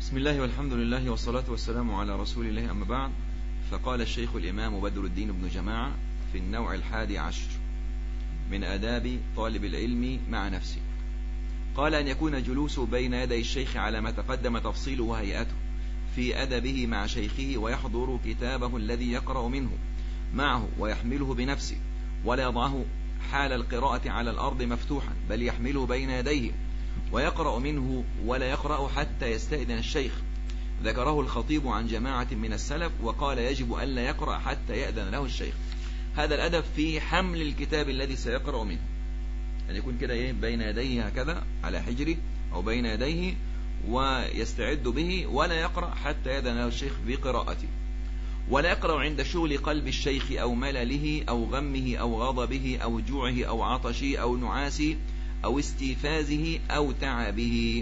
بسم الله والحمد لله والصلاة والسلام على رسول الله، أما بعد. فقال الشيخ الإمام بدر الدين بن جماعة في النوع 11 من آداب طالب العلم مع نفسه، قال أن يكون جلوسه بين يدي الشيخ على ما تقدم تفصيله وهيئته في أدبه مع شيخه، ويحضر كتابه الذي يقرأ منه معه ويحمله بنفسه، ولا يضعه حال القراءة على الأرض مفتوحا، بل يحمله بين يديه ويقرأ منه، ولا يقرأ حتى يستأذن الشيخ. ذكره الخطيب عن جماعة من السلف، وقال يجب ألا يقرأ حتى يأذن له الشيخ. هذا الأدب في حمل الكتاب الذي سيقرأ منه، أن يكون كده بين يديه هكذا على حجره أو بين يديه ويستعد به، ولا يقرأ حتى يأذن له الشيخ بقراءته. ولا يقرأ عند شغل قلب الشيخ أو ملله أو غمه أو غضبه أو جوعه أو عطشه أو نعاسه أو استيفازه أو تعبه.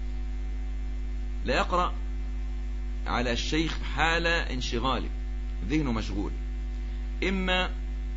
لا يقرأ على الشيخ حال انشغاله، ذهنه مشغول، إما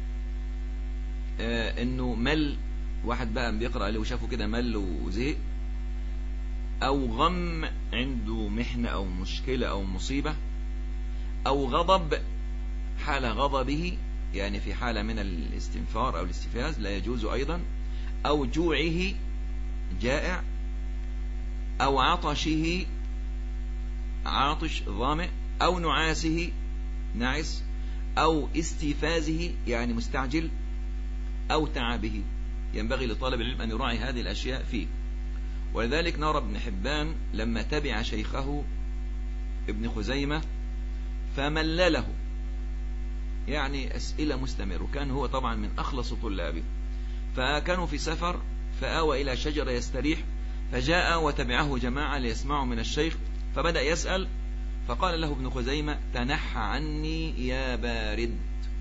إنه مل، واحد بقى بيقرأ عليه وشافه كده مل وزهق، أو غم عنده محنة أو مشكلة أو مصيبة، أو غضب حال غضبه، يعني في حالة من الاستنفار أو الاستفاز لا يجوز أيضا، أو جوعه جائع، أو عطشه عاطش ظامئ، أو نعاسه نعس، أو استيفازه يعني مستعجل، أو تعبه. ينبغي لطالب العلم أن يراعي هذه الأشياء فيه. ولذلك نرى ابن حبان لما تبع شيخه ابن خزيمة فملله، يعني أسئلة مستمرة، وكان هو طبعا من أخلص طلابه، فكانوا في سفر فآوى إلى شجرة يستريح، فجاء وتبعه جماعة ليسمعوا من الشيخ، فبدأ يسأل، فقال له ابن خزيمة: تنحى عني يا بارد،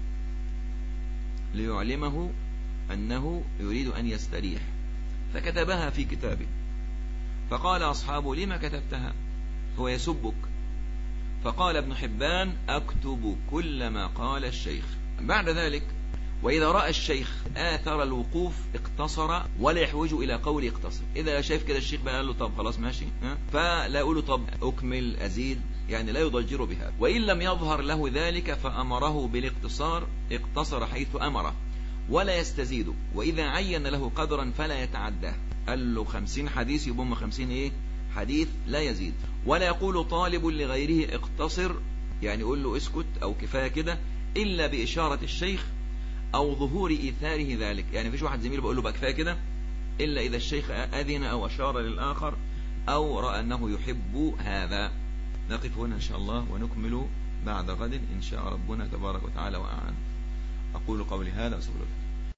ليعلمه أنه يريد أن يستريح، فكتبها في كتابه. فقال أصحابه: لما كتبتها؟ هو يسبك. فقال ابن حبان: أكتب كل ما قال الشيخ. بعد ذلك: وإذا رأى الشيخ آثر الوقوف اقتصر، ولا يحوج إلى قول اقتصر. إذا شايف كده الشيخ بقى قال له طب خلاص ماشي، فلا يقول له طب أكمل أزيد، يعني لا يضجر بها. وإن لم يظهر له ذلك فأمره بالاقتصار اقتصر حيث أمره، ولا يستزيد. وإذا عين له قدرا فلا يتعداه، قال له 50 حديث يبقى 50 حديث، لا يزيد. ولا يقول طالب لغيره اقتصر، يعني يقول له اسكت أو كفاية كده، إلا بإشارة الشيخ أو ظهور إيثاره ذلك. يعني فيش واحد زميله بقول له بقى كفاية كده إلا إذا الشيخ أذن أو أشار للآخر أو رأى أنه يحب هذا. نقف هنا إن شاء الله ونكمل بعد غد إن شاء ربنا تبارك وتعالى وأعلم. أقول قولي هذا وأستغفر الله.